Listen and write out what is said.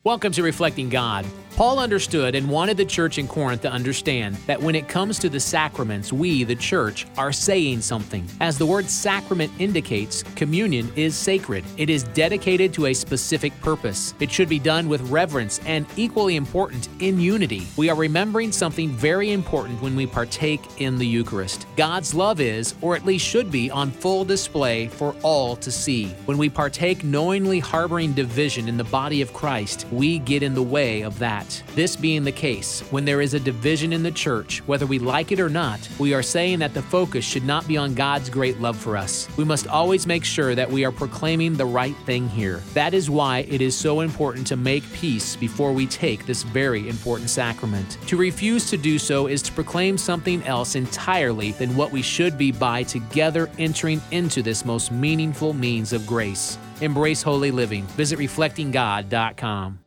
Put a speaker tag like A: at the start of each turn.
A: Welcome to Reflecting God. Paul understood and wanted the church in Corinth to understand that when it comes to the sacraments, we, the church, are saying something. As the word sacrament indicates, communion is sacred. It is dedicated to a specific purpose. It should be done with reverence and, equally important, in unity. We are remembering something very important when we partake in the Eucharist. God's love is, or at least should be, on full display for all to see. When we partake knowingly harboring division in the body of Christ, we get in the way of that. This being the case, when there is a division in the church, whether we like it or not, we are saying that the focus should not be on God's great love for us. We must always make sure that we are proclaiming the right thing here. That is why it is so important to make peace before we take this very important sacrament. To refuse to do so is to proclaim something else entirely than what we should be by together entering into this most meaningful means of grace. Embrace holy living. Visit reflectinggod.com.